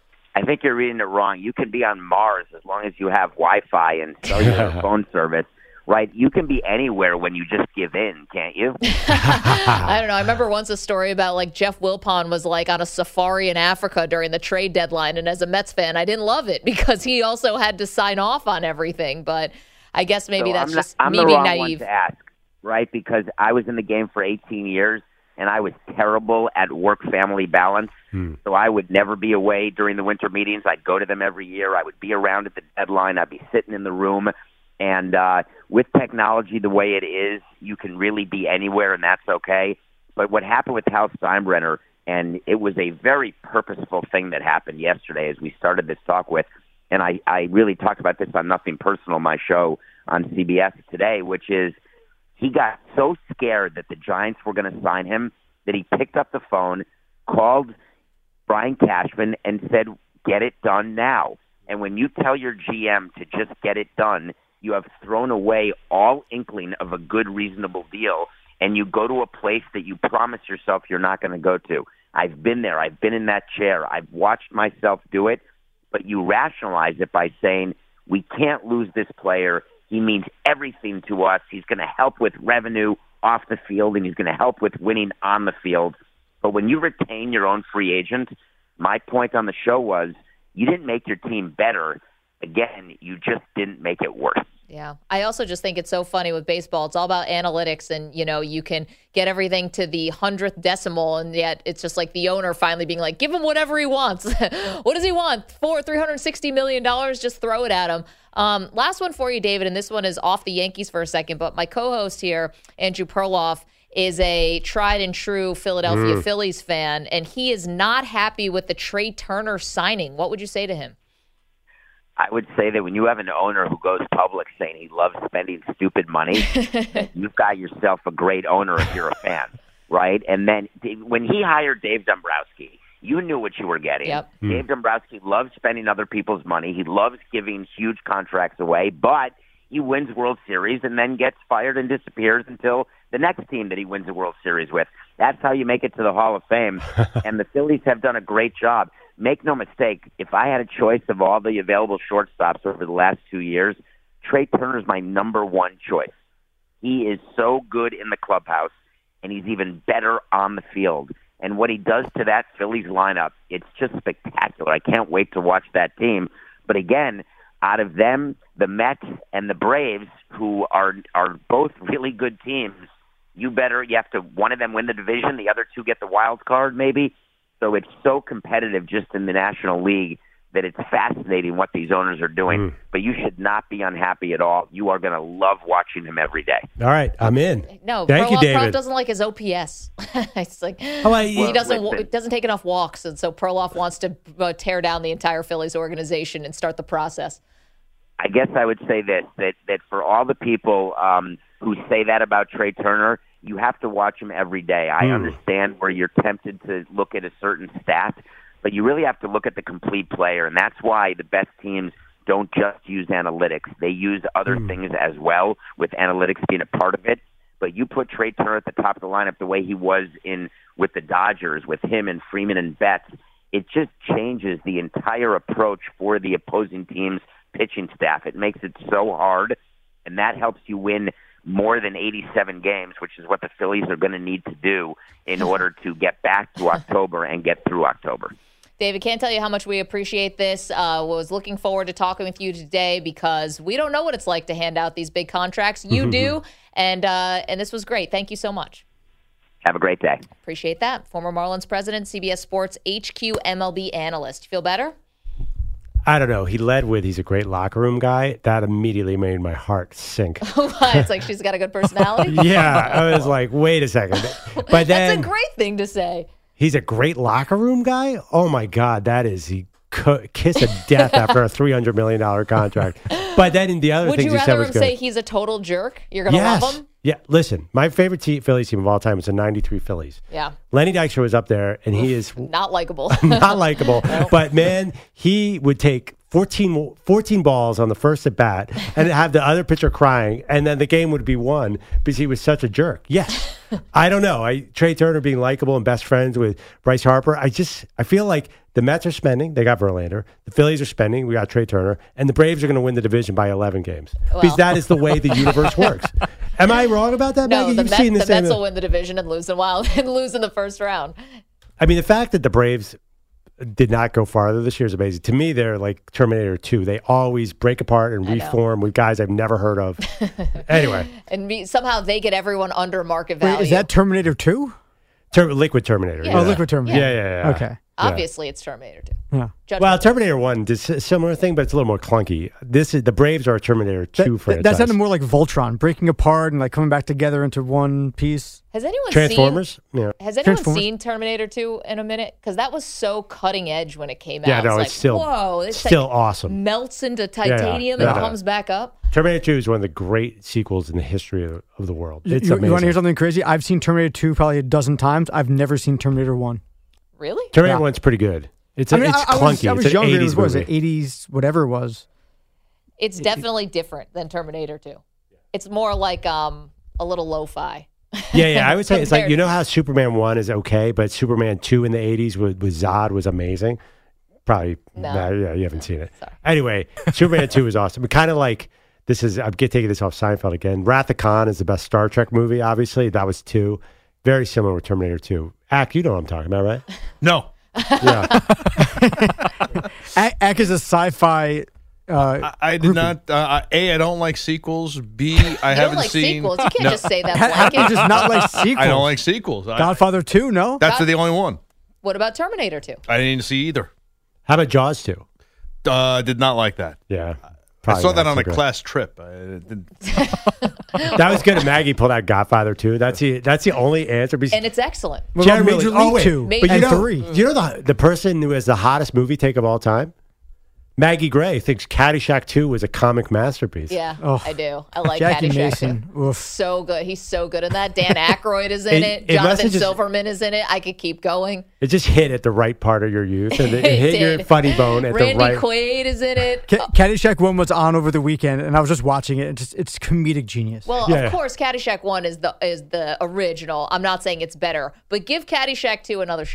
J: I think you're reading it wrong. You can be on Mars as long as you have Wi-Fi and cellular phone service, right? You can be anywhere when you just give in, can't you?
G: I don't know. I remember once a story about like Jeff Wilpon was like on a safari in Africa during the trade deadline, and as a Mets fan, I didn't love it because he also had to sign off on everything, but I guess maybe
J: so
G: that's
J: I'm
G: just
J: not, I'm
G: me
J: the
G: being
J: wrong
G: naive.
J: One to ask, right? Because I was in the game for eighteen years, and I was terrible at work-family balance. Hmm. So I would never be away during the winter meetings. I'd go to them every year. I would be around at the deadline. I'd be sitting in the room. And uh, with technology the way it is, you can really be anywhere, and that's okay. But what happened with Hal Steinbrenner, and it was a very purposeful thing that happened yesterday as we started this talk with, and I, I really talked about this on Nothing Personal, my show on C B S today, which is he got so scared that the Giants were going to sign him that he picked up the phone, called Brian Cashman, and said, get it done now. And when you tell your G M to just get it done, you have thrown away all inkling of a good, reasonable deal, and you go to a place that you promise yourself you're not going to go to. I've been there. I've been in that chair. I've watched myself do it. But you rationalize it by saying, we can't lose this player. He means everything to us. He's going to help with revenue off the field, and he's going to help with winning on the field. But when you retain your own free agent, my point on the show was you didn't make your team better. Again, you just didn't make it worse.
G: Yeah. I also just think it's so funny with baseball. It's all about analytics, and, you know, you can get everything to the hundredth decimal, and yet it's just like the owner finally being like, give him whatever he wants. What does he want? Four, three hundred sixty million dollars? Just throw it at him. Um, last one for you, David, and this one is off the Yankees for a second, but my co-host here, Andrew Perloff, is a tried and true Philadelphia mm. Phillies fan, and he is not happy with the Trey Turner signing. What would you say to him?
J: I would say that when you have an owner who goes public saying he loves spending stupid money, you've got yourself a great owner if you're a fan, right? And then when he hired Dave Dombrowski, you knew what you were getting.
G: Yep.
J: Mm. Dave Dombrowski loves spending other people's money. He loves giving huge contracts away, but he wins World Series and then gets fired and disappears until the next team that he wins the World Series with. That's how you make it to the Hall of Fame. And the Phillies have done a great job. make no mistake, if I had a choice of all the available shortstops over the last two years, Trey Turner is my number one choice. He is so good in the clubhouse, and he's even better on the field. And what he does to that Phillies lineup, it's just spectacular. I can't wait to watch that team. But again, out of them, the Mets and the Braves, who are are both really good teams, you better, you have to, one of them win the division, the other two get the wild card maybe. So it's so competitive just in the National League that it's fascinating what these owners are doing. Mm. But you should not be unhappy at all. You are going to love watching him every day.
H: All right, I'm in.
G: No,
H: Thank
G: Perloff,
H: you, David.
G: Perloff doesn't like his O P S. It's like
H: oh, I,
G: he
J: well,
G: doesn't
J: listen,
G: doesn't take enough walks, and so Perloff wants to uh, tear down the entire Phillies organization and start the process.
J: I guess I would say this, that, that for all the people um, who say that about Trey Turner, you have to watch him every day. I mm. understand where you're tempted to look at a certain stat, but you really have to look at the complete player, and that's why the best teams don't just use analytics. They use other mm. things as well, with analytics being a part of it. But you put Trey Turner at the top of the lineup the way he was in with the Dodgers, with him and Freeman and Betts, it just changes the entire approach for the opposing team's pitching staff. It makes it so hard, and that helps you win more than eighty-seven games, which is what the Phillies are going to need to do in order to get back to October and get through October.
G: David, can't tell you how much we appreciate this. Uh, was looking forward to talking with you today because we don't know what it's like to hand out these big contracts. You do, and uh, and this was great. Thank you so much.
J: Have a great day.
G: Appreciate that. Former Marlins president, C B S Sports H Q M L B analyst. You feel better?
H: I don't know. He led with he's a great locker room guy. That immediately made my heart sink.
G: It's like she's got a good personality?
H: Yeah. I was like, wait a second. But then,
G: that's a great thing to say.
H: He's a great locker room guy? Oh, my God. That is, he cu- kiss of death after a three hundred million dollars contract. But then the other
G: Would
H: things
G: you
H: he said was
G: rather him
H: good.
G: say he's a total jerk? You're going to
H: yes.
G: love him?
H: Yeah, listen, my favorite team, Phillies team of all time is the ninety-three Phillies.
G: Yeah.
H: Lenny Dykstra was up there, and he is
G: not likable.
H: not likable. No. But, man, he would take fourteen, fourteen balls on the first at bat and have the other pitcher crying, and then the game would be won because he was such a jerk. Yes. I don't know. I Trey Turner being likable and best friends with Bryce Harper. I just I feel like the Mets are spending. They got Verlander. The Phillies are spending. We got Trey Turner. And the Braves are going to win the division by eleven games. Well. Because that is the way the universe works. Am I wrong about that,
G: no,
H: Maggie?
G: the,
H: You've
G: Met,
H: seen
G: the
H: same
G: Mets will win the division and lose in wild and lose in the first round.
H: I mean, the fact that the Braves did not go farther this year is amazing. To me, they're like Terminator two. They always break apart and reform with guys I've never heard of. Anyway.
G: And me, somehow they get everyone under market value.
I: Wait, is that Terminator two?
H: Ter- Liquid Terminator.
G: Yeah.
H: Yeah.
I: Oh, Liquid Terminator.
H: Yeah, yeah, yeah.
I: Okay.
G: Obviously, it's Terminator two.
I: Yeah.
G: Judgment.
H: Well, Terminator one did a similar thing, but it's a little more clunky. This is the Braves are a Terminator two
I: that,
H: franchise.
I: That sounded more like Voltron, breaking apart and like coming back together into one piece.
G: Has anyone
H: Transformers?
G: Seen,
H: yeah.
G: Has anyone seen Terminator two in a minute? Because that was so cutting edge when it came
H: yeah,
G: out.
H: Yeah, no,
G: it's,
H: it's
G: like,
H: still
G: whoa, it's
H: still
G: like
H: awesome.
G: Melts into titanium
H: yeah, yeah.
G: and
H: Yeah.
G: comes back up.
H: Terminator two is one of the great sequels in the history of, of the world. It's
I: you,
H: amazing.
I: You want to hear something crazy? I've seen Terminator two probably a dozen times. I've never seen Terminator one.
G: Really?
H: Terminator
I: yeah.
H: one's pretty good. It's, a,
I: I mean,
H: it's
I: I, I
H: clunky.
I: Was, I was
H: it's an
I: younger.
H: eighties
I: what was
H: movie.
I: it? eighties, whatever it was.
G: It's definitely different than Terminator two. It's more like um, a little lo-fi.
H: Yeah, yeah. I would say it's like, you know how Superman one is okay, but Superman two in the eighties with, with Zod was amazing? Probably,
G: no.
H: nah, yeah, you haven't seen it.
G: Sorry.
H: Anyway, Superman two is awesome. Kind of like, this is, I'm get, taking this off Seinfeld again. Wrath of Khan is the best Star Trek movie, obviously. That was two. Very similar with Terminator two. Ack, you know what I'm talking about, right?
K: No.
H: Yeah.
I: Ack is a sci-fi. Uh,
K: I, I did not. Uh, A, I don't like sequels. B, I
G: you
K: haven't
G: don't like
K: seen.
G: sequels. You can't
K: no.
G: just say that.
I: How do you
G: blanket.
I: just not like sequels?
K: I don't like sequels. I,
I: Godfather two, no?
K: that's
G: God-
K: the only one.
G: What about Terminator two?
K: I didn't see either.
H: How about Jaws two?
K: Uh, did not like that.
H: Yeah.
K: I saw that
H: not
K: on
H: so
K: a
H: good.
K: class trip. I didn't,
H: That was good. And Maggie pulled out Godfather two. That's the that's the only answer. Because
G: And it's excellent.
I: What about
H: generally-
I: Major League
H: oh, wait.
I: two
G: Major
H: But you
I: and
H: know,
I: three?
H: you know the the person who has the hottest movie take of all time? Maggie Gray thinks Caddyshack two was a comic masterpiece.
G: Yeah,
I: Oh.
G: I do. I like
I: Jackie
G: Caddyshack
I: Mason.
G: too.
I: Oof.
G: So good. He's so good in that. Dan Aykroyd is in
H: It-
G: it.
H: it must
G: Jonathan
H: have just-
G: Silverman is in it. I could keep going.
H: It just hit at the right part of your youth, and it,
G: It
H: hit your
G: did.
H: funny bone at
G: Randy
H: the right.
G: Quaid is in it.
I: Ca- Caddyshack one was on over the weekend, and I was just watching it. And just it's comedic genius.
G: Well,
H: Yeah,
G: of
H: yeah.
G: course, Caddyshack one is the is the original. I'm not saying it's better, but give Caddyshack two another shot.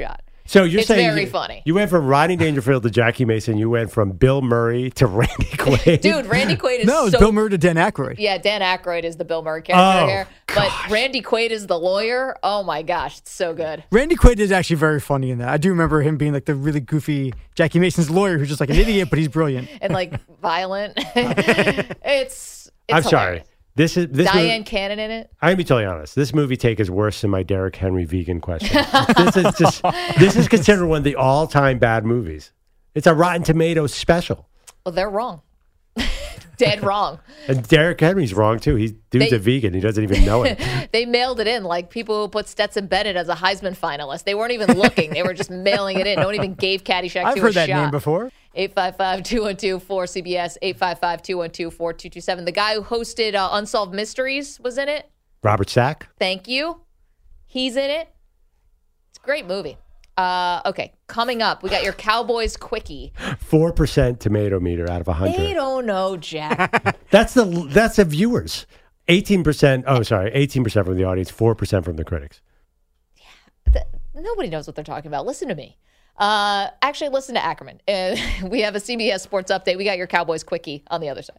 H: So you're
G: it's
H: saying
G: very
H: you,
G: funny.
H: You went from Rodney Dangerfield to Jackie Mason. You went from Bill Murray to Randy Quaid.
G: Dude, Randy Quaid is
I: no, it's
G: so...
I: Bill Murray to Dan Aykroyd.
G: Yeah, Dan Aykroyd is the Bill Murray character
H: Oh,
G: here. But Randy Quaid is the lawyer. Oh, my gosh. It's so good.
I: Randy Quaid is actually very funny in that. I do remember him being like the really goofy Jackie Mason's lawyer who's just like an idiot, but he's brilliant.
G: And, like, violent. it's, it's
H: I'm
G: hilarious.
H: sorry. This is this
G: Diane
H: movie,
G: Cannon in it.
H: I'm gonna be totally honest. This movie take is worse than my Derrick Henry vegan question. This is just this is considered one of the all-time bad movies. It's a Rotten Tomatoes special.
G: Well, they're wrong. Dead wrong.
H: And Derrick Henry's wrong too. He's dude's
G: They-
H: a vegan. He doesn't even know it.
G: They mailed it in like people who put Stetson Bennett as a Heisman finalist. They weren't even looking. They were just mailing it in. No one even gave Caddyshack
I: I've
G: two
I: heard
G: a
I: that
G: shot.
I: name before.
G: eight five five, two one two, four C B S, eight five five, two one two, four two two seven. The guy who hosted uh, Unsolved Mysteries was in it.
H: Robert Stack.
G: Thank you. He's in it. It's a great movie. Uh, okay, coming up, we got your Cowboys Quickie.
H: Four percent tomato meter out of a
G: They
H: hundred.
G: don't know, Jack.
H: That's the that's the viewers. Eighteen percent. Oh, sorry, eighteen percent from the audience. Four percent from the critics.
G: Th- Nobody knows what they're talking about. Listen to me. Uh, actually, listen to Ackerman. Uh, we have a C B S Sports Update. We got your Cowboys Quickie on the other side.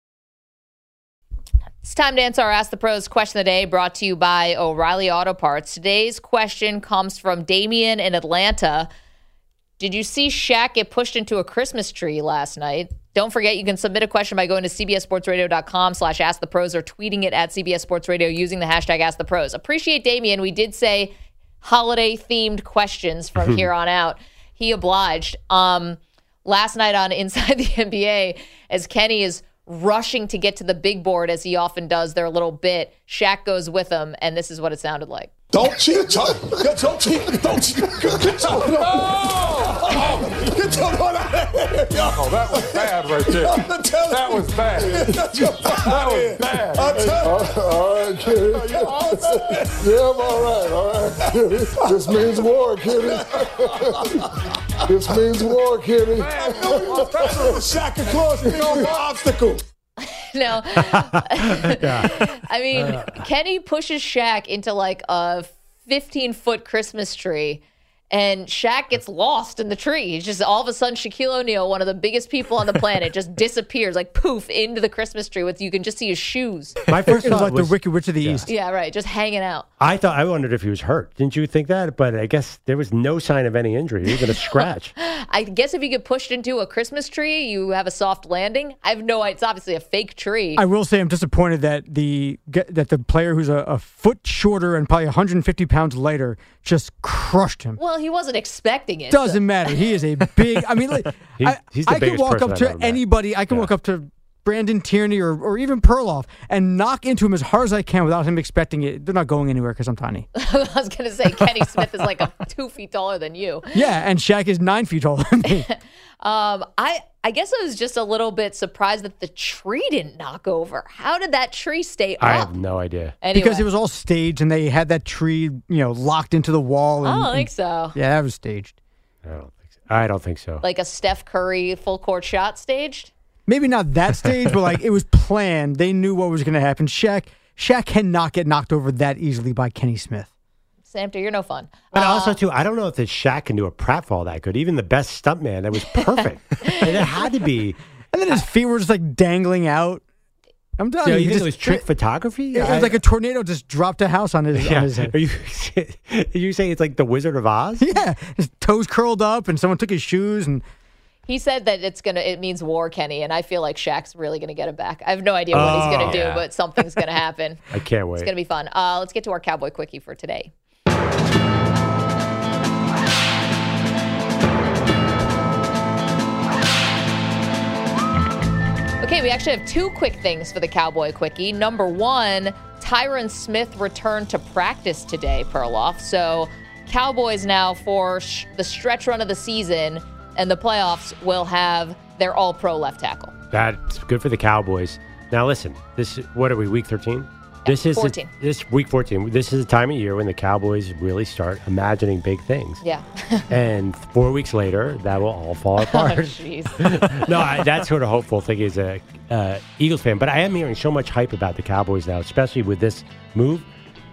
G: It's time to answer our Ask the Pros question of the day, brought to you by O'Reilly Auto Parts. Today's question comes from Damien in Atlanta. Did you see Shaq get pushed into a Christmas tree last night? Don't forget, you can submit a question by going to cbssportsradio.com slash ask the pros or tweeting it at C B S Sports Radio using the hashtag Ask the Pros. Appreciate Damien. We did say holiday-themed questions from here on out. He obliged. Um, last night on Inside the N B A, as Kenny is rushing to get to the big board, as he often does, their little bit, Shaq goes with him, and this is what it sounded like.
L: Don't cheat, Chuck. Don't cheat. Don't cheat. Get your oh, get your out of here. Oh, that was bad right there. That was bad. That was bad. I tell you. All right, Kitty. Yeah, I'm all right. All right, Kitty. This means war, Kitty. This means war, Kitty. Man, no, Shaq and Claus, no obstacle.
G: No. I mean, Kenny pushes Shaq into like a fifteen-foot Christmas tree, and Shaq gets lost in the tree. He's just all of a sudden, Shaquille O'Neal, one of the biggest people on the planet, just disappears, like poof, into the Christmas tree with you can just see his shoes.
H: My first
I: It was
H: thought
I: like
H: was,
I: the Wicked Witch of the
H: yeah.
I: East.
G: Yeah, right, just hanging out.
H: I thought I wondered if he was hurt. Didn't you think that? But I guess there was no sign of any injury, even a scratch.
G: I guess if you get pushed into a Christmas tree, you have a soft landing. I have no idea. It's obviously a fake tree.
I: I will say I'm disappointed that the that the player who's a, a foot shorter and probably one hundred fifty pounds lighter just crushed him.
G: Well, he wasn't expecting it.
I: Doesn't
G: so-
I: matter. He is a big. I mean, like,
H: He's-
I: I,
H: he's the
I: I can
H: biggest
I: walk
H: person
I: up
H: I've
I: to
H: ever met.
I: anybody. I can
H: Yeah.
I: walk up to Brandon Tierney or, or even Perloff and knock into him as hard as I can without him expecting it. They're not going anywhere because I'm tiny.
G: I was going to say Kenny Smith is like a two feet taller than you.
I: Yeah, and Shaq is nine feet taller than me.
G: Um, I I guess I was just a little bit surprised that the tree didn't knock over. How did that tree stay
H: I
G: up?
H: have no idea.
G: Anyway.
I: Because it was all staged and they had that tree, you know, locked into the wall.
G: I
I: And,
G: don't think
I: and-
G: so.
I: Yeah, that was staged.
H: I don't think so. I don't think so.
G: Like a Steph Curry full court shot staged.
I: Maybe not that stage, but like it was planned. They knew what was going to happen. Shaq, Shaq cannot get knocked over that easily by Kenny Smith.
G: Samter, you're no fun.
H: But
G: Uh,
H: also, too, I don't know if the Shaq can do a pratfall that good. Even the best stuntman, that was perfect. And it had to be.
I: And then his feet were just like dangling out. I'm telling
H: You, know,
I: you,
H: you
I: he
H: think it was
I: just-
H: trick photography?
I: It, was
H: I-
I: like a tornado just dropped a house on his,
H: yeah.
I: on his head.
H: Are you, are you saying it's like the Wizard of Oz?
I: Yeah, his toes curled up, and someone took his shoes, and
G: He said that it's gonna it means war, Kenny, and I feel like Shaq's really gonna get it back. I have no idea what he's gonna
H: Oh,
G: do,
H: yeah.
G: but something's gonna happen.
H: I can't wait.
G: It's gonna be fun. Uh, let's get to our Cowboy Quickie for today. Okay, we actually have two quick things for the Cowboy Quickie. Number one, Tyron Smith returned to practice today, Perloff. So Cowboys now for sh- the stretch run of the season and the playoffs will have their all-pro left tackle.
H: That's good for the Cowboys. Now, listen, this what are we, week thirteen? This is
G: fourteen.
H: A, this week fourteen. This is a time of year when the Cowboys really start imagining big things.
G: Yeah.
H: And four weeks later, that will all fall apart.
G: Oh, jeez.
H: No, I, that's sort of hopeful thing as a uh, Eagles fan. But I am hearing so much hype about the Cowboys now, especially with this move.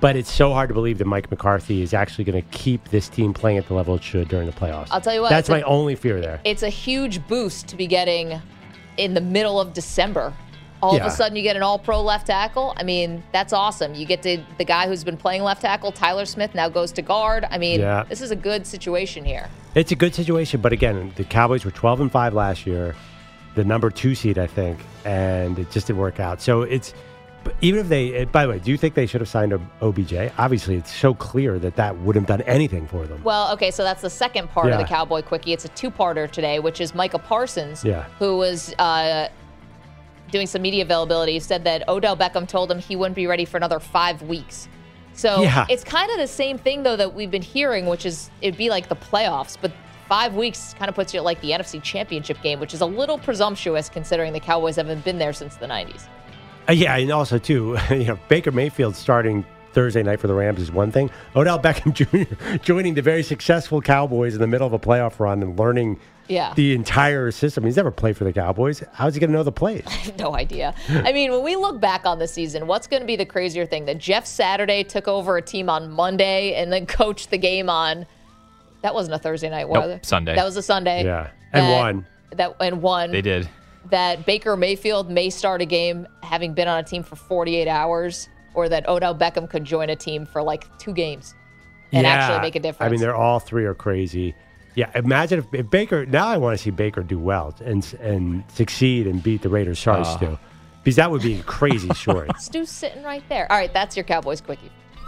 H: But it's so hard to believe that Mike McCarthy is actually going to keep this team playing at the level it should during the playoffs.
G: I'll tell you what.
H: That's my
G: a,
H: only fear there.
G: It's a huge boost to be getting in the middle of December. All
H: Yeah.
G: of a sudden, you get an all-pro left tackle. I mean, that's awesome. You get to the guy who's been playing left tackle, Tyler Smith, now goes to guard. I mean,
H: Yeah.
G: this is a good situation here.
H: It's a good situation, but again, the Cowboys were twelve and five last year, the number two seed, I think, and it just didn't work out. So it's but even if they. By the way, do you think they should have signed O B J? Obviously, it's so clear that that wouldn't have done anything for them.
G: Well, okay, so that's the second part
H: Yeah.
G: of the Cowboy Quickie. It's a two-parter today, which is Micah Parsons,
H: Yeah.
G: who was uh, doing some media availability, said that Odell Beckham told him he wouldn't be ready for another five weeks. So
H: Yeah.
G: it's kind of the same thing, though, that we've been hearing, which is it'd be like the playoffs, but five weeks kind of puts you at like the N F C Championship game, which is a little presumptuous considering the Cowboys haven't been there since the nineties.
H: Uh, yeah, and also too, you know, Baker Mayfield starting Thursday night for the Rams is one thing. Odell Beckham Junior joining the very successful Cowboys in the middle of a playoff run and learning
G: Yeah.
H: the entire system. He's never played for the Cowboys. How's he going to know the plays?
G: No idea. I mean, when we look back on the season, what's going to be the crazier thing? That Jeff Saturday took over a team on Monday and then coached the game on, that wasn't a Thursday night, was
M: Nope,
G: it?
M: Sunday.
G: That was a Sunday.
H: Yeah, and
G: That-
H: won.
G: That and won.
M: They did.
G: That Baker Mayfield may start a game having been on a team for forty-eight hours, or that Odell Beckham could join a team for like two games and
H: Yeah.
G: actually make a difference.
H: I mean, they're all three are crazy. Yeah, imagine if, if Baker. Now I want to see Baker do well and and succeed and beat the Raiders. Sorry,
M: Ah.
H: Stu, because that would be a crazy story.
G: Stu's sitting right there. All right, that's your Cowboys Quickie.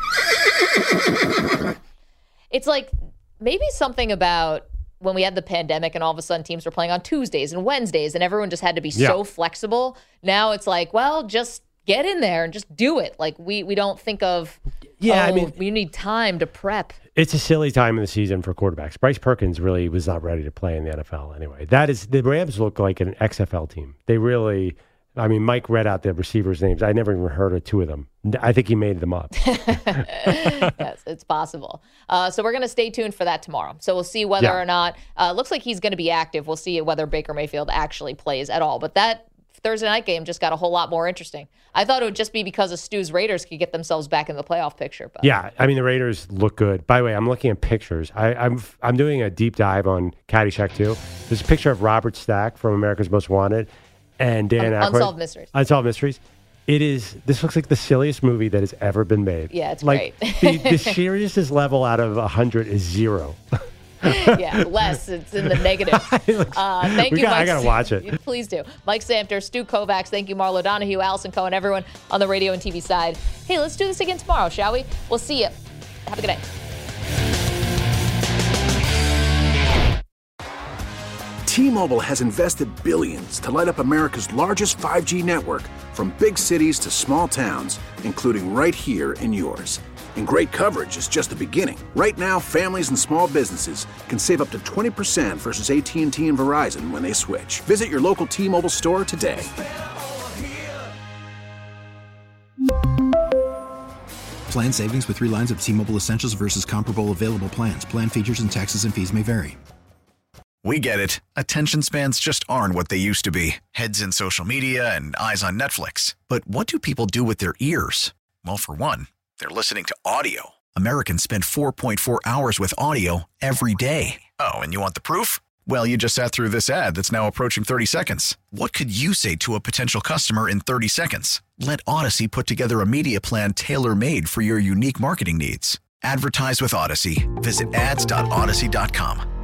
G: It's like maybe something about when we had the pandemic and all of a sudden teams were playing on Tuesdays and Wednesdays and everyone just had to be
H: Yeah.
G: so flexible. Now it's like, well, just get in there and just do it. Like we we don't think of,
H: Yeah,
G: oh,
H: I mean-
G: you need time to prep.
H: It's a silly time in the season for quarterbacks. Bryce Perkins really was not ready to play in the N F L anyway. That is, the Rams look like an X F L team. They really, I mean, Mike read out the receivers' names. I never even heard of two of them. I think he made them up.
G: Yes, it's possible. Uh, so we're going to stay tuned for that tomorrow. So we'll see whether
H: Yeah.
G: or not, uh, looks like he's going to be active. We'll see whether Baker Mayfield actually plays at all. But that Thursday night game just got a whole lot more interesting. I thought it would just be because of Stu's Raiders could get themselves back in the playoff picture. But
H: Yeah, I mean the Raiders look good. By the way, I'm looking at pictures. I, I'm I'm doing a deep dive on Caddyshack too. There's a picture of Robert Stack from America's Most Wanted and Dan
G: Un-
H: Aykroyd.
G: Unsolved Mysteries.
H: Unsolved Mysteries. It is. This looks like the silliest movie that has ever been made.
G: Yeah, it's
H: like,
G: great.
H: the, the seriousness level out of one hundred is zero.
G: yeah, less. It's in the negative. Uh, thank
H: We
G: you,
H: got- I
G: Mike.
H: gotta watch it.
G: Please do. Mike Samter, Stu Kovacs. Thank you, Marlo Donahue, Allison Cohen, everyone on the radio and T V side. Hey, let's do this again tomorrow, shall we? We'll see you. Have a good night.
E: T-Mobile has invested billions to light up America's largest five G network, from big cities to small towns, including right here in yours. And great coverage is just the beginning. Right now, families and small businesses can save up to twenty percent versus A T and T and Verizon when they switch. Visit your local T-Mobile store today.
F: Plan savings with three lines of T-Mobile Essentials versus comparable available plans. Plan features and taxes and fees may vary.
N: We get it. Attention spans just aren't what they used to be. Heads in social media and eyes on Netflix. But what do people do with their ears? Well, for one, they're listening to audio. Americans spend four point four hours with audio every day. Oh, and you want the proof? Well, you just sat through this ad that's now approaching thirty seconds. What could you say to a potential customer in thirty seconds? Let Odyssey put together a media plan tailor-made for your unique marketing needs. Advertise with Odyssey. Visit ads dot odyssey dot com.